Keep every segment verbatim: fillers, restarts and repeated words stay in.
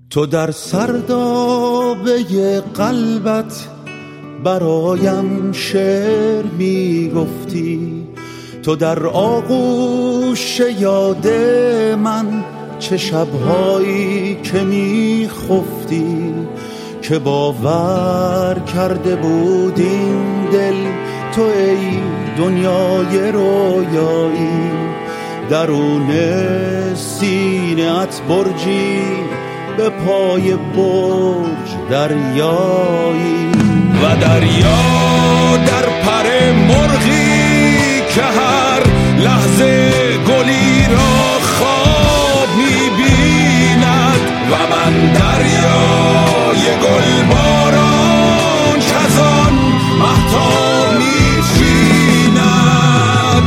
تو در سردابه قلبت برایم شعر می گفتی، تو در آغوش یاد من چه شبهایی که می خفتی، که باور کرده بود این دل تو ای دنیای رویایی، درون سینه ات برجی به پای برج دریایی، و دریا در پر مرغی که هر لحظه گلی را خواب می‌بیند، و من دریای گلباران که از آن مهتاب می‌چیند.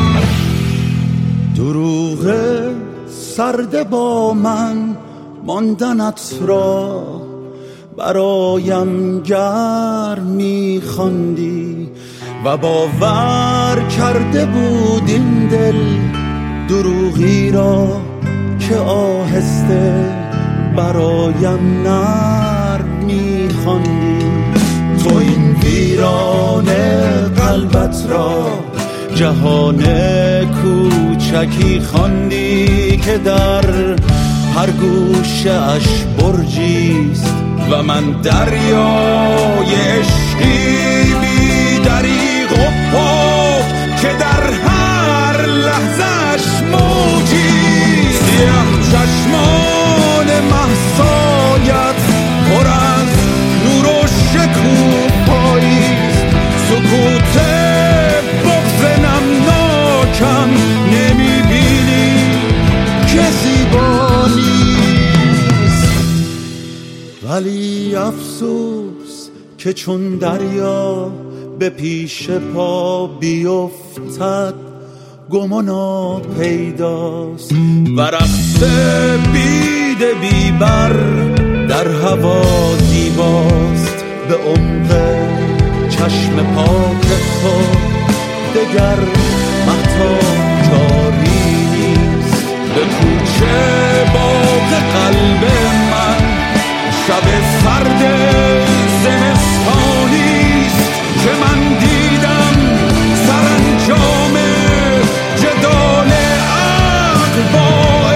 دروغ سرد با من ماندنت را برایم گرم می‌خواندی، و باور کرده بود این دل دروغی را که آهسته برایم نرم می‌خواندی. تو این ویران قلبت را جهان کوچکی خواندی، که در هر گوشه اش برجیست، و من دریای عشقی بی دریغ و پاک که در هر لحظه‌اش موجیست. سیاه چشمان مهسایت پر از نور و شکوفاییست، سکوت بغض نمناکم نمیبینی که زیبا نیست. ولی افسوس که چون دریا به پیش پا بیفتد گمانا پیداست، و رقص بید بیبر در هوا زیباست. به عمق چشم پاک تو دگر مهتاب جاری نیست. به کوچه باغ قلب من شب سرد زمستانیست، که من دیدم سرانجام جدال عقل با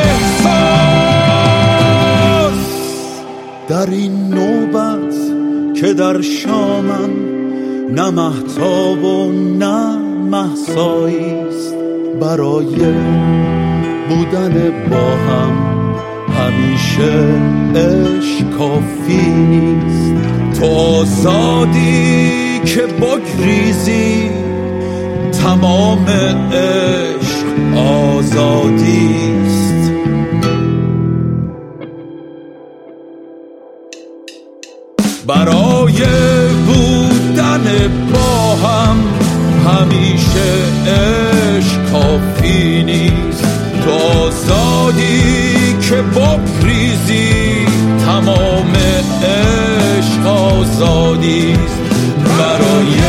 احساس. در این نوبت که در شامم نه مهتاب و نه مهساییست، برای بودن با هم همیشه عشق کافی نیست. تو آزادی که بگریزی، تمام عشق آزادیست. برای بودن با هم همیشه عشق کافی نیست. تو آزادی که بگریزی، تمام عشق آزادیست. برای